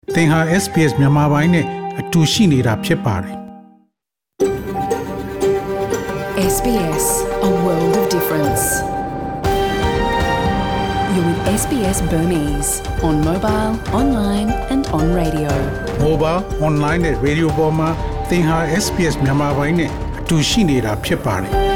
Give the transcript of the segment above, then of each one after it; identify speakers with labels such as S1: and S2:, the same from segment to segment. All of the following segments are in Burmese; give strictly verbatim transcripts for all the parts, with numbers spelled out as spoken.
S1: သင်ဟာ S B S မြန်မာပိုင်းနဲ့အတူရှိနေတာဖြစ်ပါတယ်။
S2: S B S A world of difference. You're with S B S Burmese on mobile, online and on radio.
S1: Mobile, online နဲ့ radio ပေါ်မှာသင်ဟာ S B S မြန်မာပိုင်းနဲ့အတူရှိနေတာဖြစ်ပါတယ်။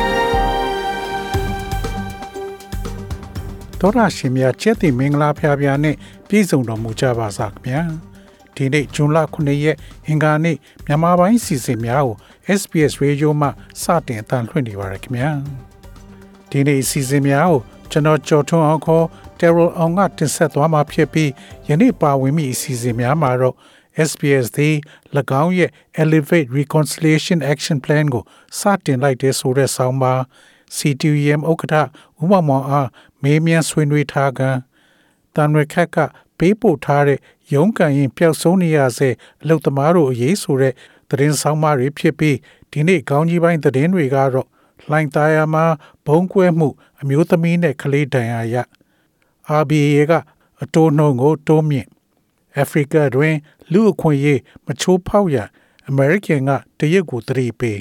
S1: သောရရှင်များကျက်တိမင်္ဂလာဖျားဖျားနဲ့ပြည်စုံတော်မူကြပါစားခင်ဗျာဒီနေ့ဇွန်လခုနှစ်ရက်အင်္ဂါနေ့မြန်မာပိုင်းစီစဉ်များကို S B S Radio မှစတင်အသံလွှင့်နေပါရခင်ဗျာဒီနေ့စီစဉ်များကိုကျွန်တော်ကျော်ထွန်းအောင်ခေါ် Terrell အောင်ကတင်ဆက်သွားမှာဖြစ်ပြီးယနေ့ပါဝင်မိအစီအစဉ်များမှာတော့ S B S သည်၎င်းရဲ့ Elevate Reconciliation Action Plan ကိုစတင်လိုက်တဲ့ဆိုတဲ့ဆောင်းပါC T U M ဥက္ကဋ္ဌဦးမောင်မောင်အားမေးမြန်းဆွေးနွေးထားကတန်ရခက်ကပေးပို့ထားတဲ့ရုံးကန်ရင်ပျောက်ဆုံးနေရစေအလုသမားတို့အရေးဆိုတဲ့သတင်းဆောင်မတွေဖြစ်ပြီးဒီနေ့ကောင်းကြီးပိုင်းသတင်းတွေကတော့လှိုင်သာယာမှာဘုံကွဲမှုအမျိုးသမီးနဲ့ကလေးဒဏ်ရာရ R B A ကအတိုးနှုန်းကိုတိုးမြင့်အာဖရိကတွင်လူအခွင့်အရေးမချိုးဖောက်ရန်အမေရိကန်ကတရုတ်ကိုသတိပေး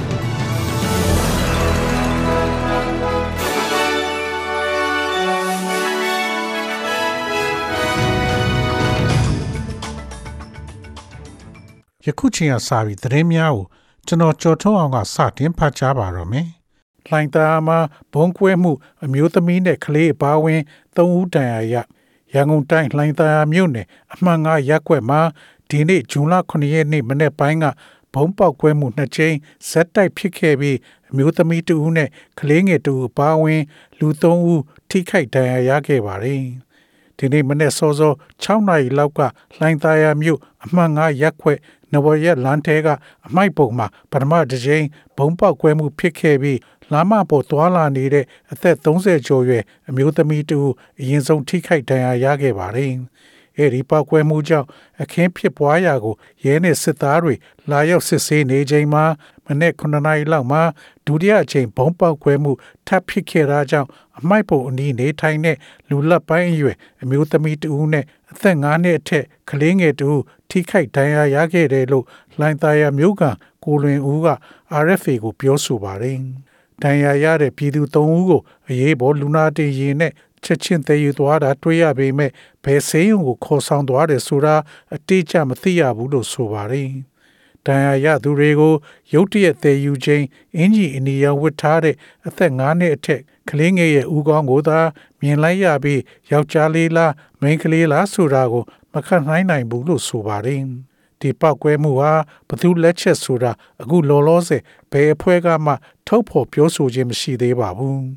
S1: ယခုချိန်ကစပြီးသတင်းများကိုကျွန်တော်ကြော်ထုတ်အောင်ကစတင်ဖတ်ကြားပါတော့မယ်။လှိုင်သာယာမှာဘုံကွဲမှုအမျိုးသမီးနဲ့ကလေးအပါအဝင်သုံးဦးဒဏ်ရာရရန်ကုန်တိုင်းလှိုင်သာယာမြို့နယ်အမှတ်ငါးရပ်ကွက်မှာဒီနေ့ဇွန်လခုနှစ်ရက်နေ့မနေ့ပိုင်းကဘုံပေါက်ကွဲမှုနှစ်ကြိမ်ဇက်တိုက်ဖြစ်ခဲ့ပြီးအမျိုးသမီးတဦးနဲ့ကလေးငယ်တဦးအပါအဝင်လူသုံးဦးထိခိုက်ဒဏ်ရာရခဲ့ပါတယ်။ဒီနေ့မနေ့စောစော၆နာရီလောက်ကလှိုင်သာယာမြို့အမှတ်ငါးရပ်ကွက်နဝရက်လမ်းထဲကအမိုက်ပုံမှာပထမတစ်ကြိမ်ဘုံပေါက်ကွဲမှုဖြစ်ခဲ့ပြီးလမ်းမပေါ်သွားလာနေတဲ့အသက်သုံးဆယ်ကျော်ရွယ်အမျိုးသမီးတူအရင်ဆုံးထိခိုက်ဒဏ်ရာရခဲ့ပါတယ်။အဲဒီပေါက်ကွဲမှုကြောင့်အခင်းဖြစ်ပွားရာကိုရဲနဲ့စစ်သားတွေလာရောက်စစ်ဆေးနေချိန်မှာမနေ့ခုနှစ်နာရီလောက်မှာဒုတိယအကြိမ်ဘုံပေါက်ကွဲမှုထပ်ဖြစ်ခဲ့တာကြောင့်အမိုက်ပုံအနီးနေထိုင်တဲ့လူလက်ပိုင်းအရွယ်အမျိုးသမီးတူနဲ့အသက်ငါးနှစ်အထက်ကလေးငယ်တူထိခိုက်ဒဏ်ရာရခဲ့တယ်လို့လှိုင်သာယာမြို့ကကိုလွင်ဦးက R F A ကိုပြောဆိုပါတယ်။ဒဏ်ရာရတဲ့ပြည်သူသုံးဦးကိုအရေးပေါ်လူနာတင်ယာဉ်နဲ့ချက်ချင်းသယ်ယူသွားတာတွေ့ရပေမဲ့ဘယ်ဆေးရုံကိုခေါ်ဆောင်သွားတယ်ဆိုတာအတိအကျမသိရဘူးလို့ဆိုပါတယ်။ဒဏ်ရာရသူတွေကိုရုတ်တရက်သယ်ယူခြင်းအင်ဂျီအနီရောင်ဝတ်ထားတဲ့အသက်ငါးနှစ်အထက်ကလေးငယ်ရဲ့ဦးခေါင်းကိုသာမြင်လိုက်ရပြီးယောက်ျားလေးလားမိန်းကလေးလားဆိုတာကိုမခန့်နိုင်နိုင်ဘူးလို့ဆိုပါတယ်။ဒီပောက်ကွဲမှုဟာဘသူလက်ချက်ဆိုတာအခုလောလောဆယ်ဘယ်အဖွဲ့ကမှထုတ်ဖော်ပြောဆိုခြင်းမရှိသေးပါဘူး။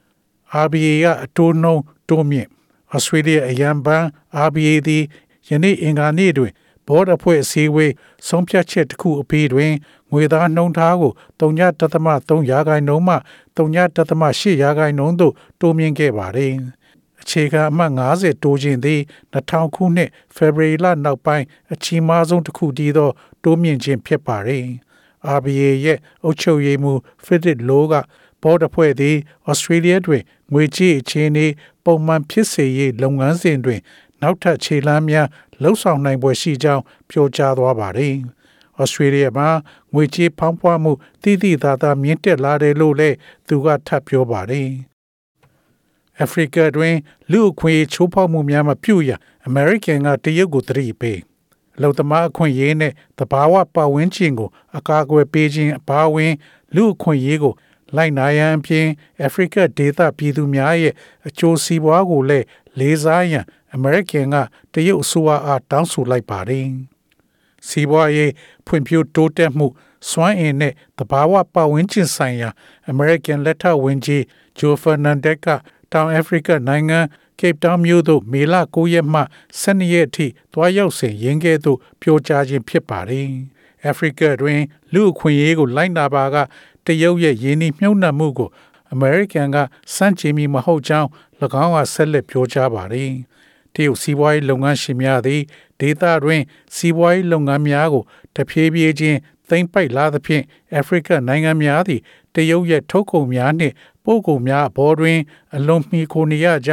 S1: R B A ကအတိုးနှုန်းတိုးမြင့်ဩစတြေးလျအရန်ဘဏ် R B A သည်ယနေ့အင်္ဂါနေ့တွင်ဘော်ဒအဖွဲ့အစည်းအဝေးဆုံးဖြတ်ချက်တစ်ခုအပြီးတွင်ငွေသားနှုန်းထားကို ၃.၃ ရာခိုင်နှုန်းမှ ၃.၈ ရာခိုင်နှုန်းသို့တိုးမြင့်ခဲ့ပါသည်။အခြေခံအမှတ်၅၀တိုးခြင်းသည်၂၀၀၀ခုနှစ်ဖေဖော်ဝါရီလနောက်ပိုင်းအကြီးမားဆုံးတစ်ခုတည်းသောတိုးမြင့်ခြင်းဖြစ်ပါသည်။ R B A ရဲ့အုပ်ချုပ်ရေးမှူး Philip Lowe ကဘော်ဒအဖွဲ့သည်ဩစတြေးလျတွင်ငွေကြေးအခြေအနေပုံမှန်ဖြစ်စေရေးလုပ်ငန်းစဉ်တွင်နောက်ထပ်ခြေလှမ်းများလှုပ်ဆောင်နိုင်ပွဲရှိကြောင်းပြောကြားသွားပါတယ်။ဩစတြေးလျမှာငွေကြေးဖောင်းပွားမှုတိတိသာသာမြင့်တက်လာတယ်လို့လည်းသူကထပ်ပြောပါတယ်။အာဖရိကတွင်လူအခွင့်အရေးချိုးဖောက်မှုများမပြုရအမေရိကန်ကတရုတ်ကိုသတိပေးအလုံသမားအခွင့်အရေးနဲ့သဘာဝပတ်ဝန်းကျင်ကိုအကာအကွယ်ပေးခြင်းအပါအဝင်လူအခွင့်အရေးကိုလိုက်နာရန်အပြင်အာဖရိကဒေသပြည်သူများရဲ့အကျိုးစီးပွားကိုလည်းလေးစားရန်အမေရိကန်ကတရုတ်အစိုးရအားတောင်းဆိုလိုက်ပါတယ်။စီးပွားရေးဖွံ့ဖြိုးတိုးတက်မှုစွမ်းအင်နဲ့သဘာဝပတ်ဝန်းကျင်ဆိုင်ရာအမေရိကန်လက်ထောက်ဝန်ကြီးဂျိုဖာနန်ဒက်ကတောင်အာဖရိကနိုင်ငံကေပတောင်မြို့သို့မေလ၉ရက်မှ၁၂ရက်အထိသွားရောက်စဉ်ရင်းကဲ့သို့ပြောကြားခြင်းဖြစ်ပါတယ်။အာဖရိကတွင်လူအခွင့်အရေးကိုလိုက်နာပါကတရုတ်ရဲ့ယင်းနှိမ့်မြုပ်နှံမှုကိုအမေရိကန်ကစန့်ကျင်မိမဟုတ်ကြောင်း၎င်းကဆက်လက်ပြောကြားပါတယ်။တရုတ်စီးပွားရေးလုပ်ငန်းရှင်များသည်ဒေသတွင်စီးပွားရေးလုပ်ငန်းများကိုတဖြည်းဖြည်းချင်းသိမ်းပိုက်လာသဖြင့်အာဖရိကနိုင်ငံများသည်တရုတ်ရဲ့ထုတ်ကုန်များနှင့်ပို့ကုန်များအပေါ်တွင်အလွန်မှီခိုနေရကြောင်း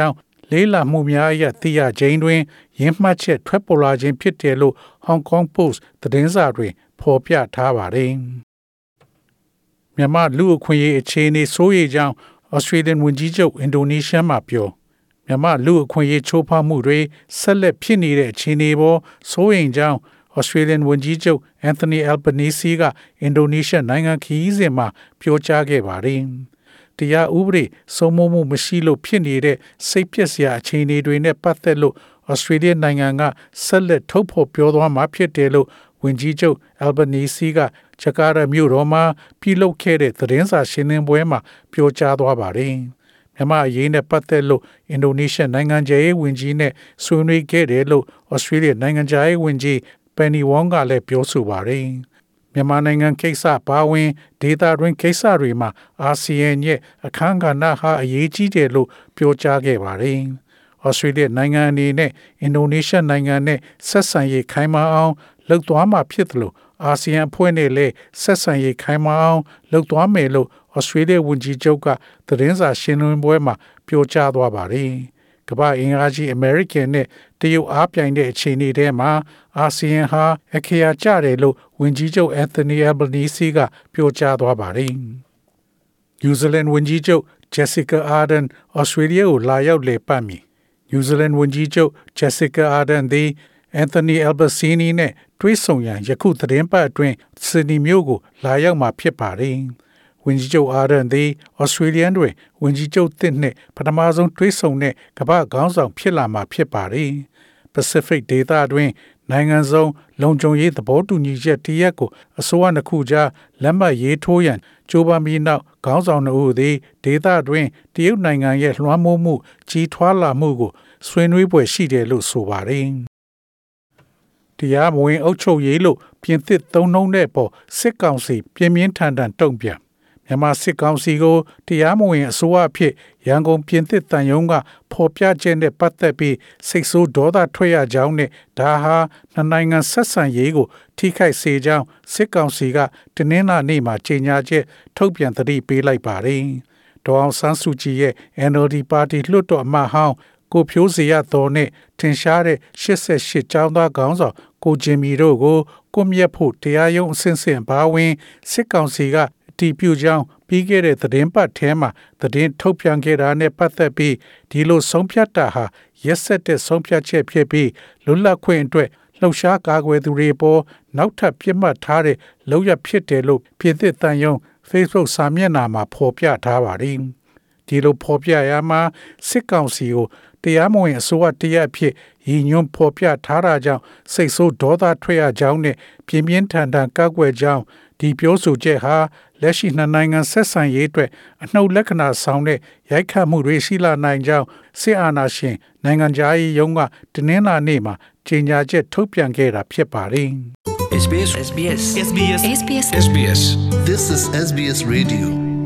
S1: လေးလာမှုများအရသိရခြင်းတွင်ရင်းမှတ်ချက်ထွက်ပေါ်လာခြင်းဖြစ်တယ်လို့ Hong Kong Post သတင်းစာတွင်ဖော်ပြထားပါတယ်။မြန်မာလူအခွင့်အရေးအခြေအနေဆိုးရိမ်ကြောင်း Australian ဝန်ကြီးချုပ်အင်ဒိုနီးရှားမှာပြောမြန်မာလူအခွင့်အရေးချိုးဖောက်မှုတွေဆက်လက်ဖြစ်နေတဲ့အခြေအနေပေါ်စိုးရိမ်ကြောင်း Australian ဝန်ကြီးချုပ် Anthony Albanese ကအင်ဒိုနီးရှားနိုင်ငံခရီးစဉ်မှာပြောကြားခဲ့ပါတယ်။တရားဥပဒေစိုးမိုးမှုမရှိလို့ဖြစ်နေတဲ့စိတ်ပျက်စရာအခြေအနေတွေနဲ့ပတ်သက်လို့ Australia နိုင်ငံကဆက်လက်ထုတ်ဖော်ပြောသွားမှာဖြစ်တယ်လို့ဝန်ကြီးချုပ် Albanese ကဂျကာတာမြို့တော်မှာပြုလုပ်ခဲ့တဲ့သတင်းစာရှင်းလင်းပွဲမှာပြောကြားသွားပါတယ်။မြန်မာအရေးနဲ့ပတ်သက်လို့အင်ဒိုနီးရှားနိုင်ငံရေးဝန်ကြီးနဲ့ဆွေးနွေးခဲ့တယ်လို့ Australia နိုင်ငံရေးဝန်ကြီး Penny Wong ကလည်းပြောဆိုပါတယ်။မြန်မာနိုင်ငံကိစ္စပါဝင်ဒေသတွင်းကိစ္စတွေမှာအာဆီယံရဲ့အခမ်းကဏ္ဍဟာအရေးကြီးတယ်လို့ပြောကြားခဲ့ပါတယ်။ Australia နိုင်ငံအနေနဲ့အင်ဒိုနီးရှားနိုင်ငံနဲ့ဆက်ဆံရေးခိုင်မာအောင်လုပ်သွားမှာဖြစ်တယ်လို့အာဆီယံအဖွဲ့နဲ့လည်းဆက်ဆံရေးခိုင်မာအောင်လုပ်သွားမယ်လို့ Australia ဝန်ကြီးချုပ်ကသတင်းစာရှင်းလင်းပွဲမှာပြောကြားသွားပါတယ်။ကမ္ဘာအင်အားကြီး American နဲ့တရုတ်အားပြိုင်တဲ့အခြေအနေထဲမှာအာဆီယံဟာအခရာကျတယ်လို့ဝန်ကြီးချုပ် Anthony Albanese ကပြောကြားသွားပါတယ်။ New Zealand ဝန်ကြီးချုပ် Jacinda Ardern Australia ကိုလာရောက်လည်ပတ်မည်။ New Zealand ဝန်ကြီးချုပ် Jacinda Ardern သည် Anthony Albanese နဲ့တွေ့ဆုံရန်ယခုသတင်းပတ်အတွင်း Sydney မြို့ကိုလာရောက်မှာဖြစ်ပါတယ်။ဝန်ကြီးချုပ် Ardern သည် Australian တွင်ဝန်ကြီးချုပ်သစ်နှင့်ပထမဆုံးတွေ့ဆုံတဲ့ကမ္ဘာခေါင်းဆောင်ဖြစ်လာမှာဖြစ်ပါတယ်။ Pacific ဒေသတွင်နိုင်ငံစုံလုံခြုံရေးသဘောတူညီချက်တရက်ကိုအစိုးရနှစ်ခုကြားလက်မှတ်ရေးထိုးရန်ကြိုးပမ်းပြီးနောက်ခေါင်းဆောင်တို့သည်ဒေသတွင်တရုတ်နိုင်ငံရဲ့လွှမ်းမိုးမှုကြီးထွားလာမှုကိုဆွေးနွေးပွဲရှိတယ်လို့ဆိုပါတယ်။တရားမဝင်အုပ်ချုပ်ရေးလို့ပြင်သစ်သုံးနှုန်းတဲ့ပေါ်စစ်ကောင်စီပြင်းပြင်းထန်ထန်တုံ့ပြန်မြန်မာစစ်ကောင်စီကိုတရားမဝင်အစိုးရအဖြစ်ရန်ကုန်ပြင်သစ်တန်ယုံကဖော်ပြခြင်းနဲ့ပတ်သက်ပြီးစိတ်ဆိုးဒေါသထွက်ရကြောင်းနဲ့ဒါဟာနှစ်နိုင်ငံဆက်ဆံရေးကိုထိခိုက်စေကြောင်းစစ်ကောင်စီကတနင်္လာနေ့မှာကြေညာချက်ထုတ်ပြန်သတိပေးလိုက်ပါတယ်။ဒေါ်အောင်ဆန်းစုကြည်ရဲ့ N L D ပါတီလွှတ်တော်အမတ်ဟောင်းကိုဖြိုးစရတော်နဲ့ထင်ရှားတဲ့ရှစ်ဆယ့်ရှစ်ကျောင်းသားခေါင်းဆောင်ကိုဂျင်မီတို့ကိုကွပ်မျက်ဖို့တရားရုံးအဆင့်ဆင့်ဘာဝင်စစ်ကောင်စီကတီပြူကြောင်းပြီးခဲ့တဲ့သတင်းပတ်ထဲမှာသတင်းထုတ်ပြန်ခဲ့တာနဲ့ပတ်သက်ပြီးဒီလိုဆုံးဖြတ်တာဟာရက်စက်တဲ့ဆုံးဖြတ်ချက်ဖြစ်ပြီးလွတ်လပ်ခွင့်အတွက်လှုပ်ရှားကာကွယ်သူတွေပေါ်နောက်ထပ်ပြစ်မှတ်ထားတဲ့လုပ်ရဖြစ်တယ်လို့ပြင်သစ်တန်ယုံ Facebook စာမျက်နှာမှာဖော်ပြထားပါတယ်။ဒီလိုဖော်ပြရမှာစစ်ကောင်စီကိုတရားမဝင်အစိုးရတရက်အဖြစ်ရည်ညွှန်းဖော်ပြထားတာကြောင့်စိတ်ဆိုးဒေါသထွက်ရကြောင်းနဲ့ပြင်းပြင်းထန်ထန်ကောက်ွယ်ကြောင်းဒီပြောဆိုချက်ဟာလက်ရှိနှစ်နိုင်ငံဆက်ဆံရေးအတွက်အနှုတ်လက္ခဏာဆောင်တဲ့ရိုက်ခတ်မှုတွေရှိလာနိုင်ကြောင်းစစ်အာဏာရှင်နိုင်ငံသားရေးရုံးကတနင်္လာနေ့မှာကြေညာချက်ထုတ်ပြန်ခဲ့တာဖြစ်ပါတယ်။
S3: S B S S B S
S2: S B S S B S
S3: S B S
S4: This is S B S Radio.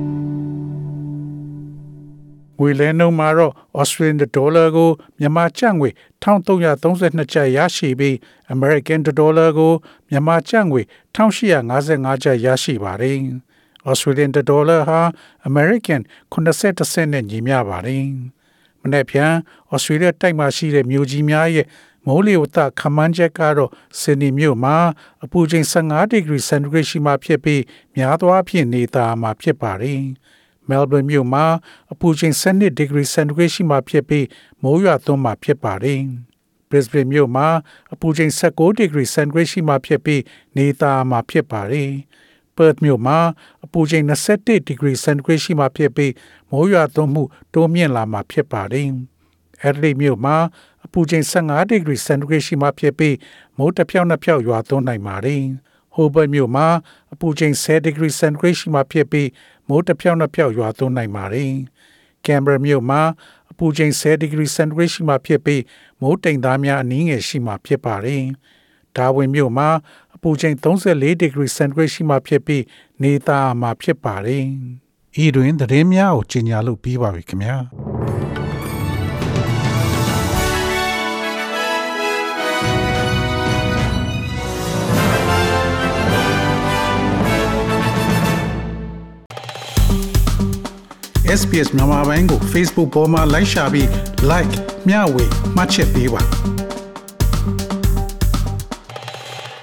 S1: ငွေလဲနှုန်းမှာတော့ Australian dollar ကိုမြန်မာကျပ်ငွေone thousand three hundred thirty-twoကျပ်ရရှိပြီး American dollar ကိုမြန်မာကျပ်ငွေone thousand eight hundred fifty-fiveကျပ်ရရှိပါတယ်။ Australian dollar ဟာ American seventy cent နဲ့ညီမျှပါတယ်။မနေ့ပြန် Australia တိုက်မှာရှိတဲ့မြို့ကြီးများရဲ့မိုးလေဝသခန့်မှန်းချက်ကတော့ Sydney မြို့မှာအပူချိန်fifteen degree centigrade ရှိမှဖြစ်ပြီးများသောအားဖြင့်နေသားမှာဖြစ်ပါတယ်။ Melbourne မြို့မှာအပူချိန်twelve degree centigrade ရှိမှဖြစ်ပြီးမိုးရွာသွန်းမှာဖြစ်ပါတယ်။ Brisbane မြို့မှာအပူချိန်nineteen degree centigrade ရှိမှဖြစ်ပြီးနေသားမှာဖြစ်ပါတယ်။ Perth မြို့မှာအပူချိန်twenty-one degree centigrade ရှိမှဖြစ်ပြီးမိုးရွာသွန်းမှုတိုးမြင့်လာမှာဖြစ်ပါတယ်။ Adelaide မြို့မှာအပူချိန်fifteen degree centigrade ရှိမှဖြစ်ပြီးမိုးတစ်ဖြောက်နှစ်ဖြောက်ရွာသွန်းနိုင်ပါတယ်။ Hobart မြို့မှာအပူချိန်ten degree centigrade ရှိမှဖြစ်ပြီးမိုးတစ်ဖြောက်နှစ်ဖြောက်ရွာသွန်းနိုင်ပါတယ်။ Canberra မြို့မှာအပူချိန်ten degree centigrade ရှိမှဖြစ်ပြီးမိုးတိမ်သားများအနည်းငယ်ရှိမှဖြစ်ပါတယ်။ Darwin မြို့မှာအပူချိန်thirty-four degree centigrade ရှိမှဖြစ်ပြီးနေသားမှာဖြစ်ပါတယ်။ဤတွင်သတင်းများကိုကြီးညာလို့ပြီးပါပြီခင်ဗျာ။ S B S မြန်မာပိုင်းကို Facebook ပေါ်မှာ like ရှာပြီး like မျှဝေမှတ်ချက်ပေးပါ